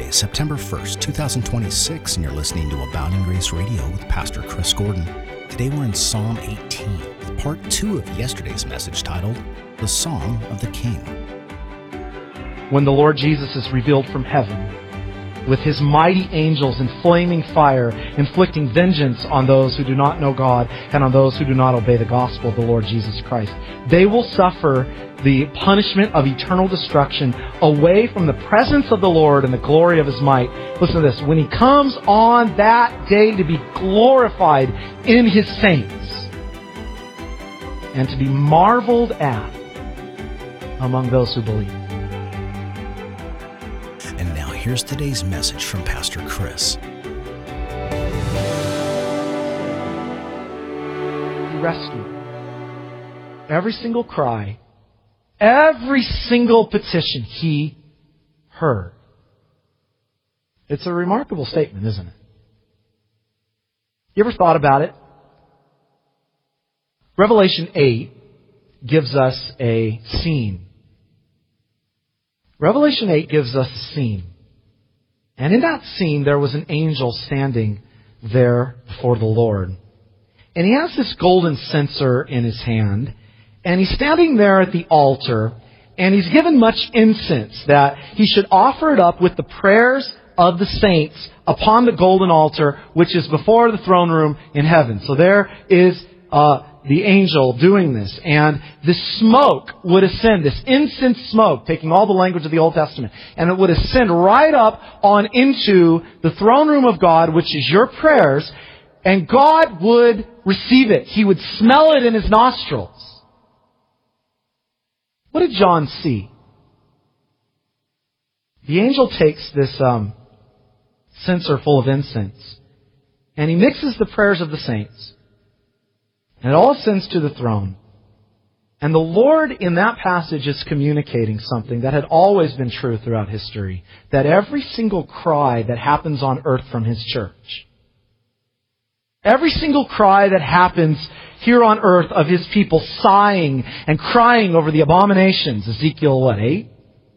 Wednesday, September 1st, 2026, and you're listening to Abounding Grace Radio with Pastor Chris Gordon. Today we're in Psalm 18, with part 2 of yesterday's message titled, The Song of the King. When the Lord Jesus is revealed from heaven, with His mighty angels in flaming fire, inflicting vengeance on those who do not know God and on those who do not obey the gospel of the Lord Jesus Christ, they will suffer the punishment of eternal destruction away from the presence of the Lord and the glory of His might. Listen to this. When He comes on that day to be glorified in His saints and to be marveled at among those who believe. And now here's today's message from Pastor Chris. He rescued every single cry, every single petition He heard. It's a remarkable statement, isn't it? You ever thought about it? Revelation 8 gives us a scene. Revelation 8 gives us a scene. And in that scene, there was an angel standing there before the Lord. And he has this golden censer in his hand. And he's standing there at the altar. And he's given much incense that he should offer it up with the prayers of the saints upon the golden altar, which is before the throne room in heaven. So there is the angel doing this. And this smoke would ascend, this incense smoke, taking all the language of the Old Testament, and it would ascend right up on into the throne room of God, which is your prayers, and God would receive it. He would smell it in His nostrils. What did John see? The angel takes this censer full of incense, and he mixes the prayers of the saints. And it all ascends to the throne. And the Lord in that passage is communicating something that had always been true throughout history. That every single cry that happens on earth from His church, every single cry that happens here on earth of His people sighing and crying over the abominations, Ezekiel 8?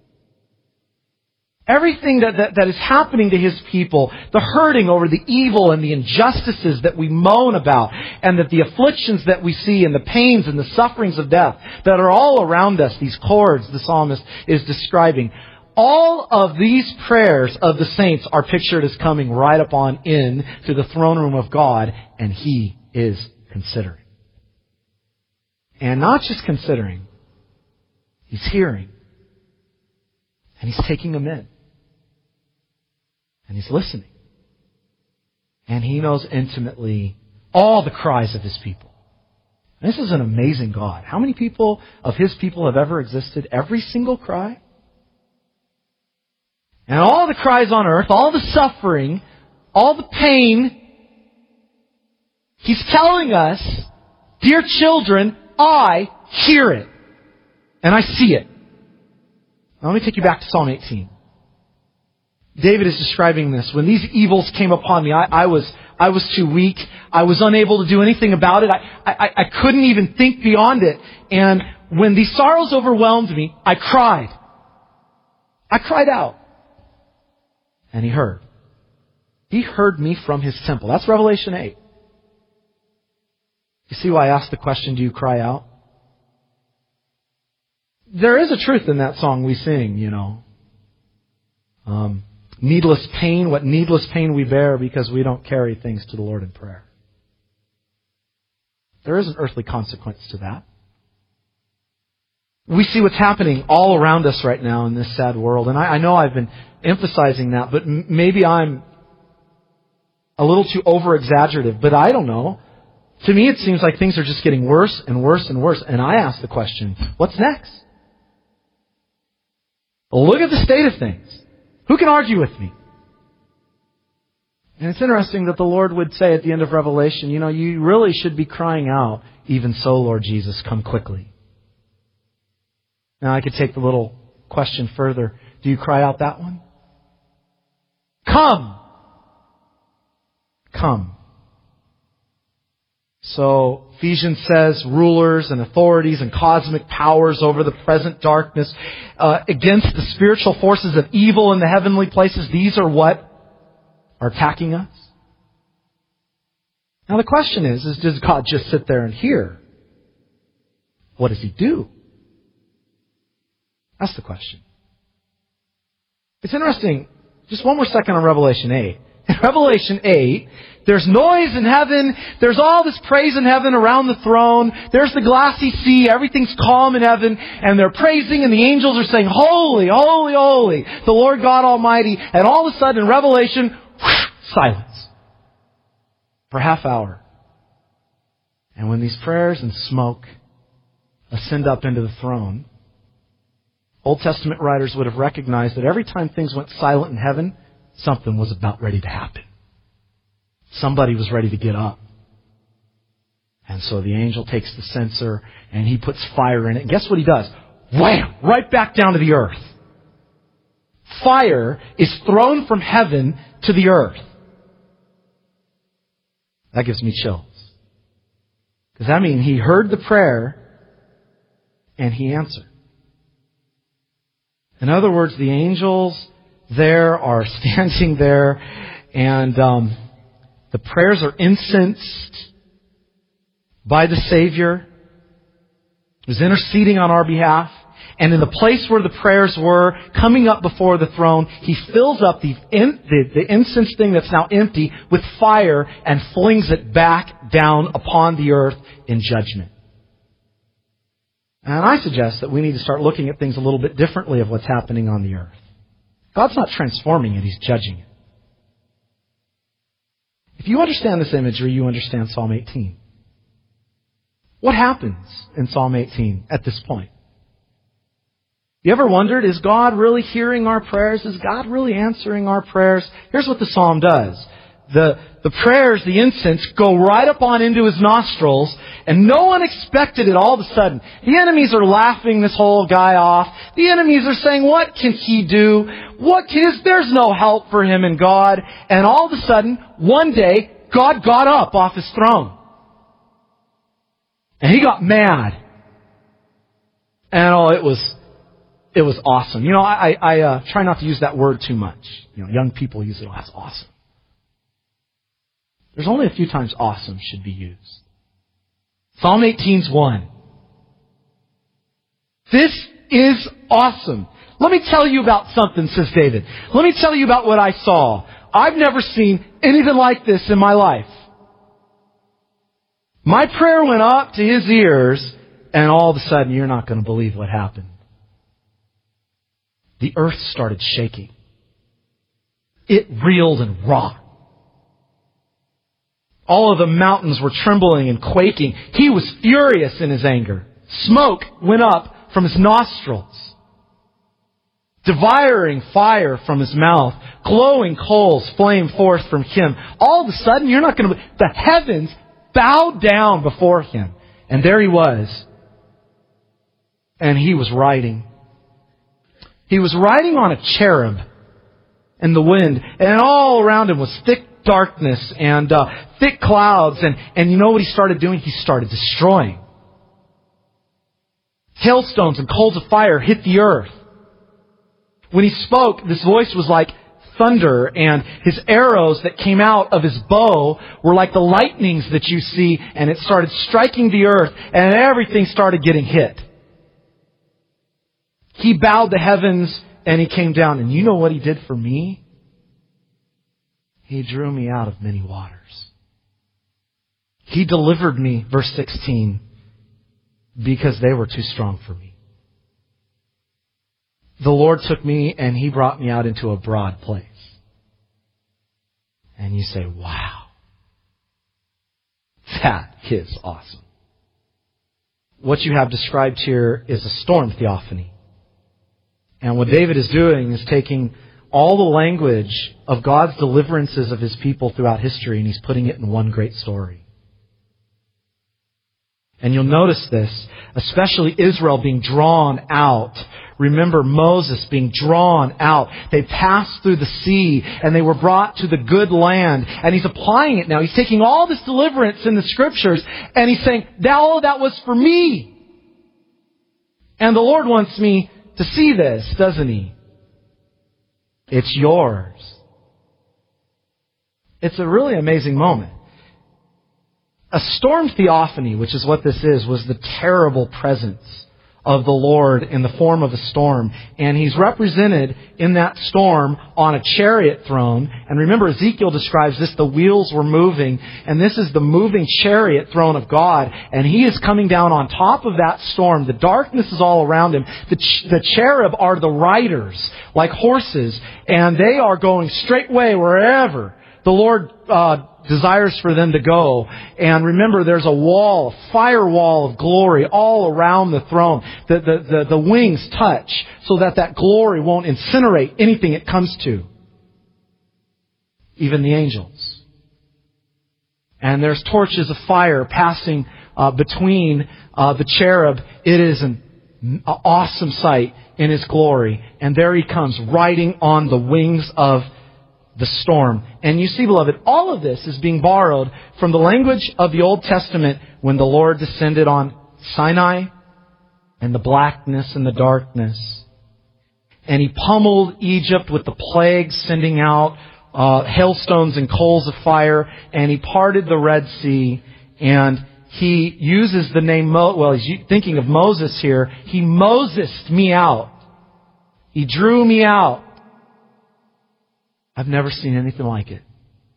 Everything that is happening to His people, the hurting over the evil and the injustices that we moan about, and that the afflictions that we see and the pains and the sufferings of death that are all around us, these chords the psalmist is describing, all of these prayers of the saints are pictured as coming right up on in to the throne room of God, and He is considering. And not just considering, He's hearing. And He's taking them in. And He's listening. And He knows intimately all the cries of His people. And this is an amazing God. How many people of His people have ever existed? Every single cry? And all the cries on earth, all the suffering, all the pain, He's telling us, dear children, I hear it. And I see it. Now let me take you back to Psalm 18. David is describing this. When these evils came upon me, I was too weak. I was unable to do anything about it. I couldn't even think beyond it. And when these sorrows overwhelmed me, I cried. I cried out. And He heard. He heard me from His temple. That's Revelation 8. You see why I asked the question, do you cry out? There is a truth in that song we sing, you know. Needless pain, what needless pain we bear because we don't carry things to the Lord in prayer. There is an earthly consequence to that. We see what's happening all around us right now in this sad world. And I know I've been emphasizing that, but maybe I'm a little too over-exaggerative, but I don't know. To me, it seems like things are just getting worse and worse and worse. And I ask the question, what's next? Look at the state of things. Who can argue with me? And it's interesting that the Lord would say at the end of Revelation, you know, you really should be crying out, even so, Lord Jesus, come quickly. Now I could take the little question further. Do you cry out that one? Come! Come. So Ephesians says rulers and authorities and cosmic powers over the present darkness against the spiritual forces of evil in the heavenly places. These are what are attacking us. Now the question is does God just sit there and hear? What does He do? That's the question. It's interesting. Just one more second on Revelation 8. In Revelation 8, there's noise in heaven. There's all this praise in heaven around the throne. There's the glassy sea. Everything's calm in heaven. And they're praising and the angels are saying, holy, holy, holy, the Lord God Almighty. And all of a sudden in Revelation, silence. For a half hour. And when these prayers and smoke ascend up into the throne, Old Testament writers would have recognized that every time things went silent in heaven, something was about ready to happen. Somebody was ready to get up. And so the angel takes the censer and he puts fire in it. And guess what he does? Wham! Right back down to the earth. Fire is thrown from heaven to the earth. That gives me chills. Because that means he heard the prayer and he answered. In other words, the angels there are standing there and the prayers are incensed by the Savior who's interceding on our behalf. And in the place where the prayers were, coming up before the throne, He fills up the incense thing that's now empty with fire and flings it back down upon the earth in judgment. And I suggest that we need to start looking at things a little bit differently of what's happening on the earth. God's not transforming it, He's judging it. If you understand this imagery, you understand Psalm 18. What happens in Psalm 18 at this point? You ever wondered, is God really hearing our prayers? Is God really answering our prayers? Here's what the psalm does. The prayers, the incense, go right up on into His nostrils, and no one expected it all of a sudden. The enemies are laughing this whole guy off. The enemies are saying, what can he do? There's no help for him in God. And all of a sudden, one day, God got up off His throne. And He got mad. And it was awesome. You know, I try not to use that word too much. You know, young people use it as awesome. There's only a few times awesome should be used. Psalm 18's one. This is awesome. Let me tell you about something, says David. Let me tell you about what I saw. I've never seen anything like this in my life. My prayer went up to His ears, and all of a sudden, you're not going to believe what happened. The earth started shaking. It reeled and rocked. All of the mountains were trembling and quaking. He was furious in His anger. Smoke went up from His nostrils. Devouring fire from His mouth. Glowing coals flamed forth from Him. All of a sudden, you're not going to... The heavens bowed down before Him. And there He was. And He was riding. He was riding on a cherub in the wind. And all around Him was thick darkness and thick clouds. And you know what He started doing? He started destroying. Hailstones and coals of fire hit the earth. When He spoke, this voice was like thunder, and His arrows that came out of His bow were like the lightnings that you see, and it started striking the earth, and everything started getting hit. He bowed the heavens, and He came down. And you know what He did for me? He drew me out of many waters. He delivered me, verse 16, because they were too strong for me. The Lord took me and He brought me out into a broad place. And you say, wow, that is awesome. What you have described here is a storm theophany. And what David is doing is taking all the language of God's deliverances of His people throughout history, and He's putting it in one great story. And you'll notice this, especially Israel being drawn out, remember Moses being drawn out. They passed through the sea and they were brought to the good land. And he's applying it now. He's taking all this deliverance in the Scriptures and he's saying, all of that was for me. And the Lord wants me to see this, doesn't He? It's yours. It's a really amazing moment. A storm theophany, which is what this is, was the terrible presence of the Lord in the form of a storm. And He's represented in that storm on a chariot throne. And remember, Ezekiel describes this, the wheels were moving. And this is the moving chariot throne of God. And He is coming down on top of that storm. The darkness is all around Him. The cherub are the riders, like horses. And they are going straightway wherever the Lord desires for them to go. And remember, there's a wall, a firewall of glory all around the throne. The wings touch so that glory won't incinerate anything it comes to. Even the angels. And there's torches of fire passing between the cherub. It is an awesome sight in His glory. And there He comes, riding on the wings of the storm. And you see, beloved, all of this is being borrowed from the language of the Old Testament when the Lord descended on Sinai and the blackness and the darkness. And He pummeled Egypt with the plagues, sending out hailstones and coals of fire. And He parted the Red Sea. And He uses the name, He's thinking of Moses here. He Mosesed me out. He drew me out. I've never seen anything like it.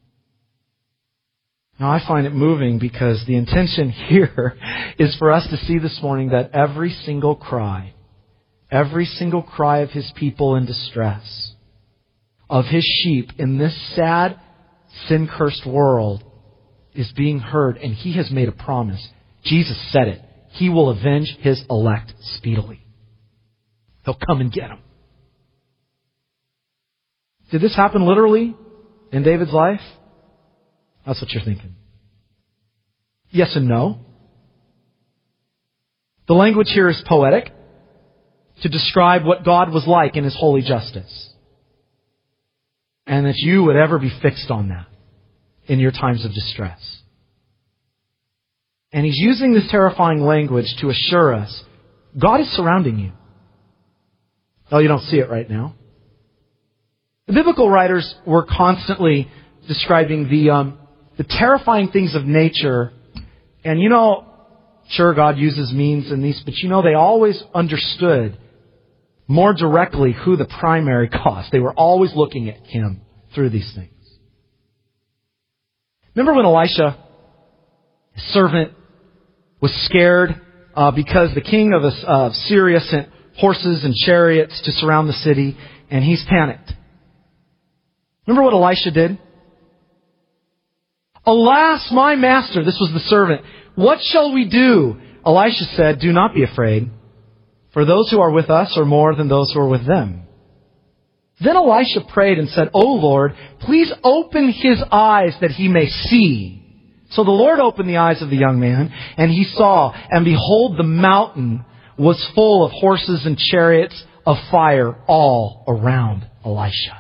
Now, I find it moving because the intention here is for us to see this morning that every single cry of His people in distress, of His sheep in this sad, sin-cursed world, is being heard, and He has made a promise. Jesus said it. He will avenge His elect speedily. He'll come and get them. Did this happen literally in David's life? That's what you're thinking. Yes and no. The language here is poetic to describe what God was like in His holy justice. And that you would ever be fixed on that in your times of distress. And He's using this terrifying language to assure us God is surrounding you. Oh, you don't see it right now. The biblical writers were constantly describing the terrifying things of nature. And sure, God uses means in these, but they always understood more directly who the primary cause. They were always looking at Him through these things. Remember when Elisha, his servant, was scared because the king of Syria sent horses and chariots to surround the city, and he's panicked. Remember what Elisha did? Alas, my master, this was the servant, what shall we do? Elisha said, do not be afraid, for those who are with us are more than those who are with them. Then Elisha prayed and said, O Lord, please open his eyes that he may see. So the Lord opened the eyes of the young man, and he saw, and behold, the mountain was full of horses and chariots of fire all around Elisha.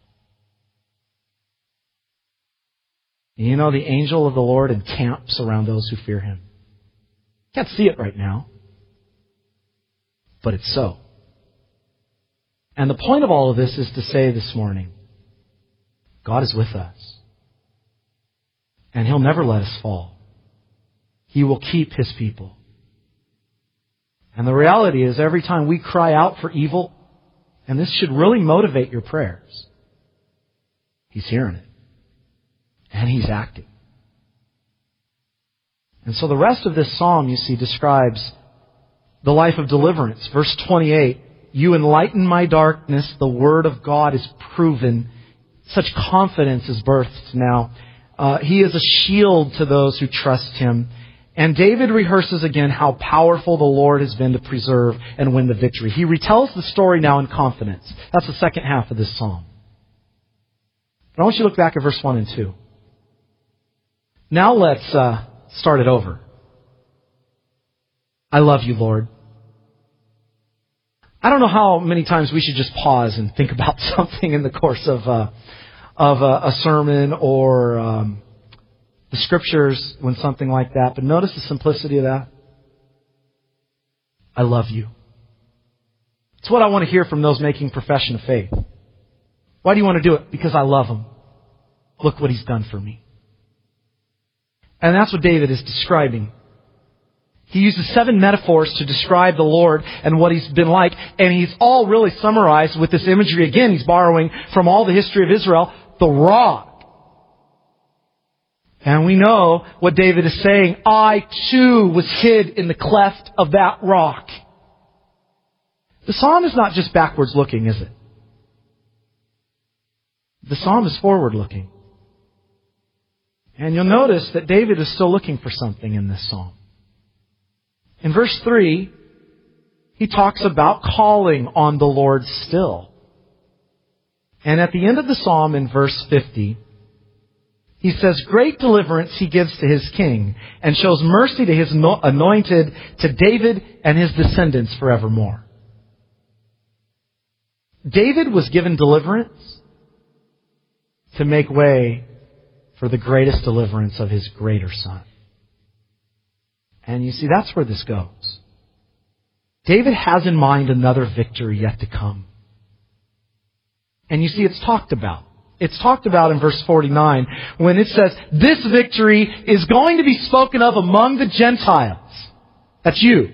The angel of the Lord encamps around those who fear Him. Can't see it right now, but it's so. And the point of all of this is to say this morning, God is with us. And He'll never let us fall. He will keep His people. And the reality is, every time we cry out for evil, and this should really motivate your prayers, He's hearing it. And He's acting. And so the rest of this psalm, you see, describes the life of deliverance. Verse 28, you enlighten my darkness, the word of God is proven. Such confidence is birthed now. He is a shield to those who trust Him. And David rehearses again how powerful the Lord has been to preserve and win the victory. He retells the story now in confidence. That's the second half of this psalm. But I want you to look back at verse 1 and 2. Now let's start it over. I love you, Lord. I don't know how many times we should just pause and think about something in the course of a sermon or the Scriptures when something like that. But notice the simplicity of that. I love you. It's what I want to hear from those making profession of faith. Why do you want to do it? Because I love Him. Look what He's done for me. And that's what David is describing. He uses 7 metaphors to describe the Lord and what He's been like. And He's all really summarized with this imagery. Again, he's borrowing from all the history of Israel, the rock. And we know what David is saying. I too was hid in the cleft of that rock. The psalm is not just backwards looking, is it? The psalm is forward looking. And you'll notice that David is still looking for something in this psalm. In verse 3, he talks about calling on the Lord still. And at the end of the psalm in verse 50, he says, great deliverance He gives to His king and shows mercy to His anointed, to David and his descendants forevermore. David was given deliverance to make way for the greatest deliverance of his greater son. And you see, that's where this goes. David has in mind another victory yet to come. And you see, it's talked about. It's talked about in verse 49 when it says, this victory is going to be spoken of among the Gentiles. That's you.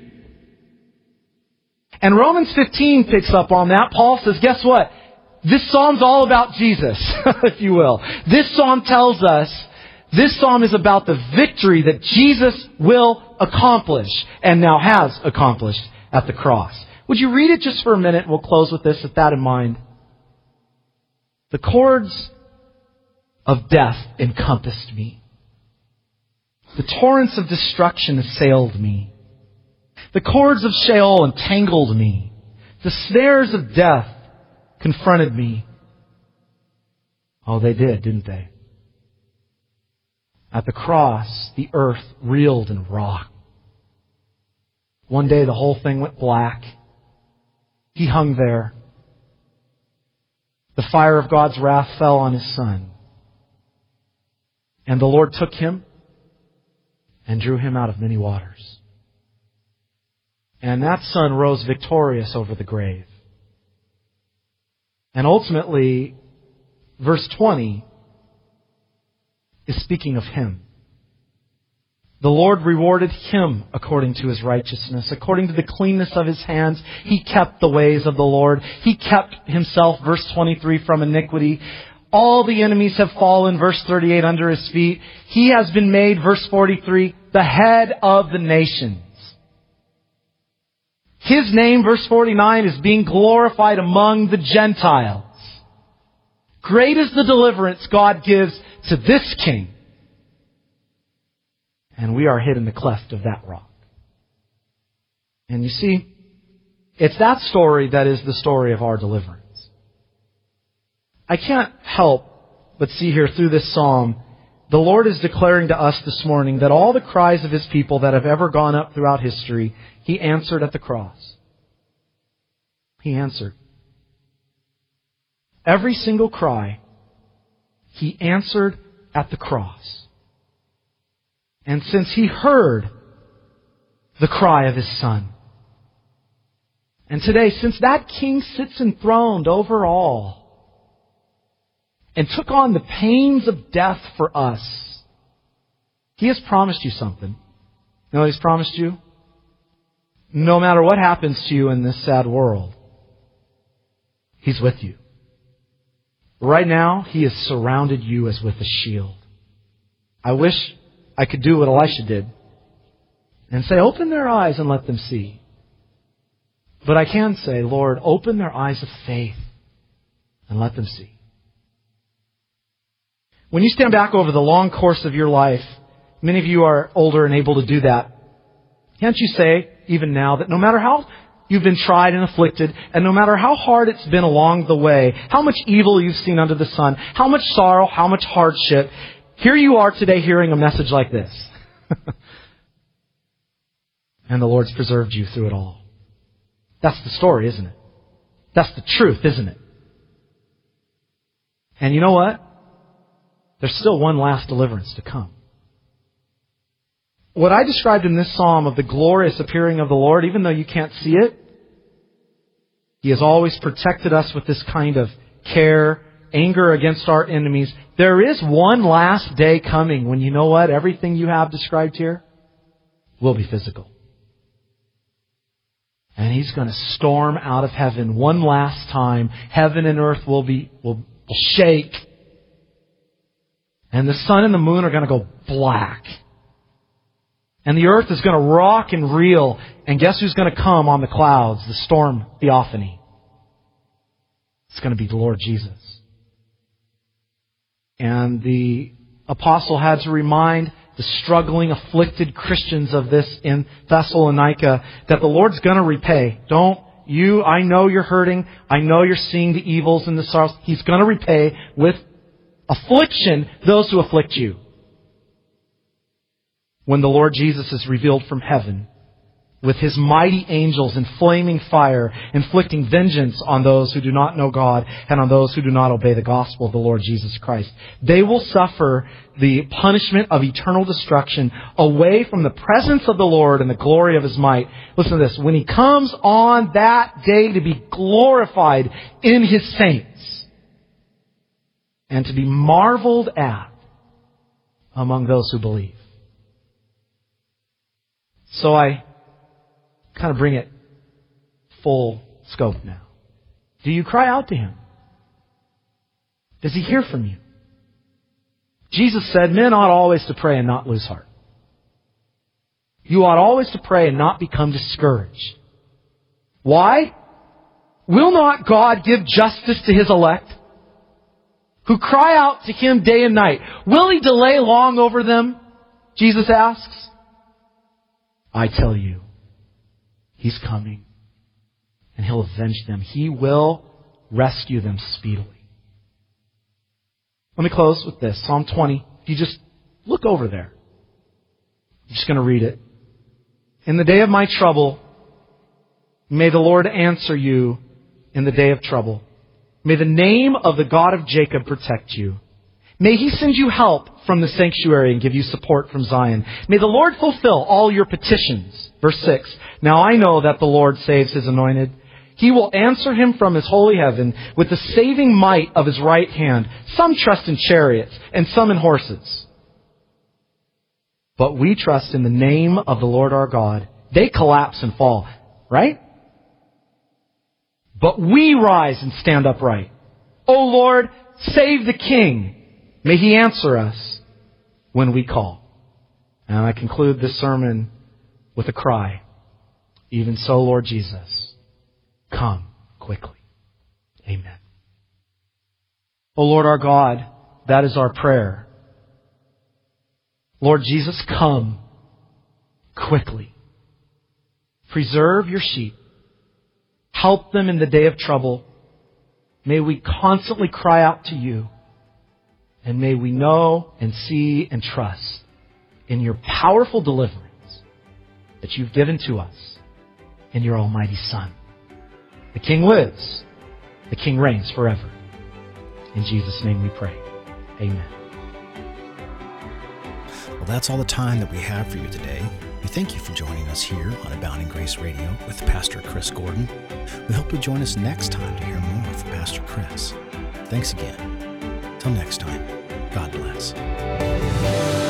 And Romans 15 picks up on that. Paul says, guess what? This psalm's all about Jesus, if you will. This psalm tells us, this psalm is about the victory that Jesus will accomplish and now has accomplished at the cross. Would you read it just for a minute? We'll close with this with that in mind. The cords of death encompassed me. The torrents of destruction assailed me. The cords of Sheol entangled me. The snares of death confronted me. Oh, they did, didn't they? At the cross, the earth reeled and rocked. One day the whole thing went black. He hung there. The fire of God's wrath fell on His Son. And the Lord took Him and drew Him out of many waters. And that Son rose victorious over the grave. And ultimately, verse 20 is speaking of Him. The Lord rewarded Him according to His righteousness. According to the cleanness of His hands, He kept the ways of the Lord. He kept Himself, verse 23, from iniquity. All the enemies have fallen, verse 38, under His feet. He has been made, verse 43, the head of the nations. His name, verse 49, is being glorified among the Gentiles. Great is the deliverance God gives to this King. And we are hid in the cleft of that rock. And you see, it's that story that is the story of our deliverance. I can't help but see here through this psalm, the Lord is declaring to us this morning that all the cries of His people that have ever gone up throughout history, He answered at the cross. He answered. Every single cry, He answered at the cross. And since He heard the cry of His Son, and today, since that King sits enthroned over all and took on the pains of death for us, He has promised you something. You know what He's promised you? No matter what happens to you in this sad world, He's with you. Right now, He has surrounded you as with a shield. I wish I could do what Elisha did and say, open their eyes and let them see. But I can say, Lord, open their eyes of faith and let them see. When you stand back over the long course of your life, many of you are older and able to do that. Can't you say, even now, that no matter how you've been tried and afflicted, and no matter how hard it's been along the way, how much evil you've seen under the sun, how much sorrow, how much hardship, here you are today hearing a message like this. And the Lord's preserved you through it all. That's the story, isn't it? That's the truth, isn't it? And you know what? There's still one last deliverance to come. What I described in this psalm of the glorious appearing of the Lord, even though you can't see it, He has always protected us with this kind of care, anger against our enemies. There is one last day coming when you know what? Everything you have described here will be physical. And He's going to storm out of heaven one last time. Heaven and earth will shake. And the sun and the moon are going to go black. And the earth is going to rock and reel. And guess who's going to come on the clouds? The storm theophany. It's going to be the Lord Jesus. And the apostle had to remind the struggling, afflicted Christians of this in Thessalonica that the Lord's going to repay. I know you're hurting. I know you're seeing the evils and the sorrows. He's going to repay with affliction those who afflict you. When the Lord Jesus is revealed from heaven with His mighty angels in flaming fire, inflicting vengeance on those who do not know God and on those who do not obey the gospel of the Lord Jesus Christ. They will suffer the punishment of eternal destruction away from the presence of the Lord and the glory of His might. Listen to this. When He comes on that day to be glorified in His saints and to be marveled at among those who believe. So I kind of bring it full scope now. Do you cry out to Him? Does He hear from you? Jesus said, men ought always to pray and not lose heart. You ought always to pray and not become discouraged. Why? Will not God give justice to His elect, who cry out to Him day and night? Will He delay long over them? Jesus asks. I tell you, He's coming, and He'll avenge them. He will rescue them speedily. Let me close with this. Psalm 20. If you just look over there. I'm just going to read it. In the day of my trouble, may the Lord answer you in the day of trouble. May the name of the God of Jacob protect you. May He send you help from the sanctuary and give you support from Zion. May the Lord fulfill all your petitions. Verse 6. Now I know that the Lord saves His anointed. He will answer him from His holy heaven with the saving might of His right hand. Some trust in chariots and some in horses. But we trust in the name of the Lord our God. They collapse and fall. Right? But we rise and stand upright. O Lord, save the King. May He answer us when we call. And I conclude this sermon with a cry. Even so, Lord Jesus, come quickly. Amen. O Lord our God, that is our prayer. Lord Jesus, come quickly. Preserve your sheep. Help them in the day of trouble. May we constantly cry out to you. And may we know and see and trust in your powerful deliverance that you've given to us in your almighty Son. The King lives. The King reigns forever. In Jesus' name we pray. Amen. Well, that's all the time that we have for you today. We thank you for joining us here on Abounding Grace Radio with Pastor Chris Gordon. We hope you'll join us next time to hear more from Pastor Chris. Thanks again. Till next time, God bless.